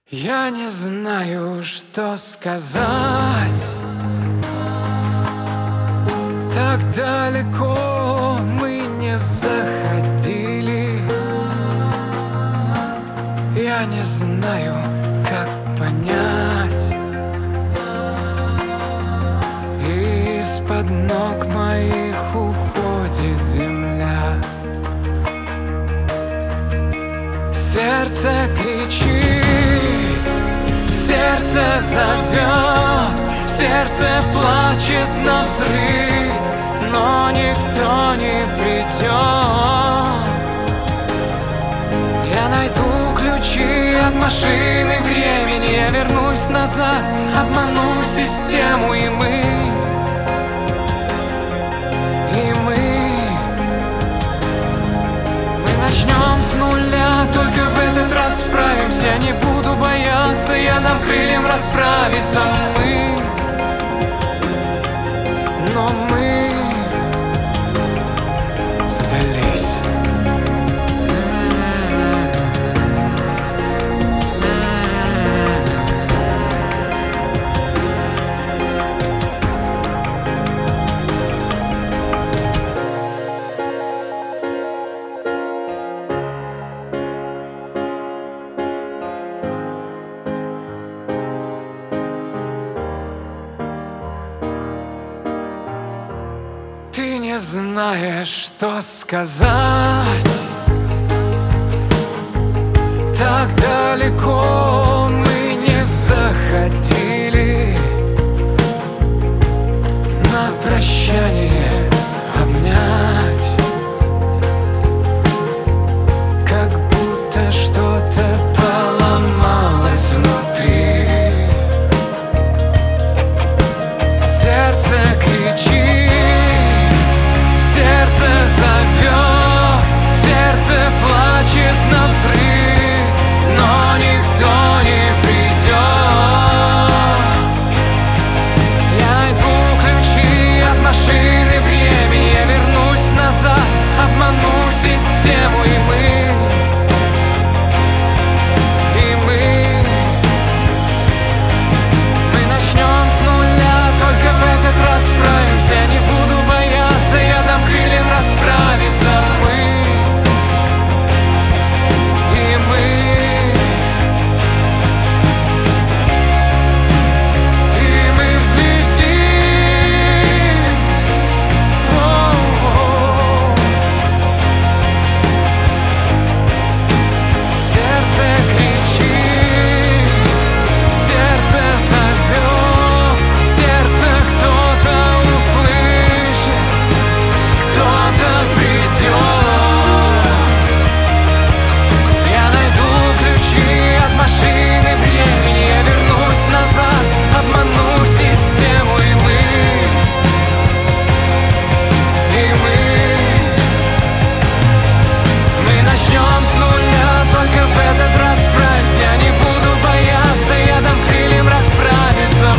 Я не знаю, что сказать. Так далеко мы не заходили. Я не знаю, как понять. Из-под ног моих уходит земля. Сердце кричит, сердце зовет, сердце плачет навзрыд, но никто не придет. Я найду ключи от машины времени, я вернусь назад, обману систему, и мы начнем с нуля, только в этот раз справимся. Не буду бояться, я дам крыльям расправиться. Но мы сдались. Ты не знаешь, что сказать. Так далеко мы не заходили. На прощание обнять, как будто что-то поломалось внутри. Сердце кричит, сердце зовет, сердце плачет навзрыд, но никто не придет. Я найду ключи от машины времени, я вернусь назад, обману систему, и мы начнем с нуля, только в этот раз справимся. Не буду бояться, я дам крыльям расправиться. Мы взлетим. Сердце кричит, сердце зовет, сердце кто-то услышит, кто-то придет. Я найду ключи от машины времени, я вернусь назад, обману систему, и мы начнем с нуля, только в этот раз справимся. Я не буду бояться, я дам крыльям расправиться.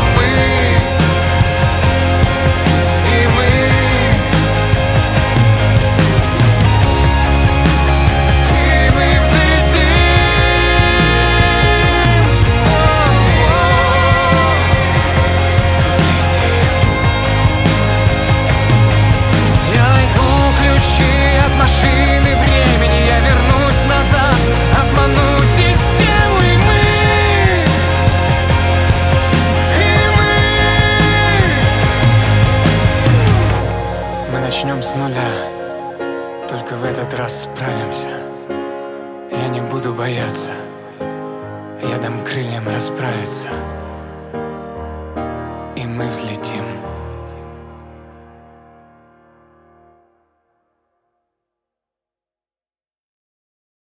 Мы взлетим. Я найду ключи от машины времени, я вернусь назад, обману систему, и мы начнем с нуля, только в этот раз справимся. Я не буду бояться, я дам крыльям расправиться, и мы взлетим.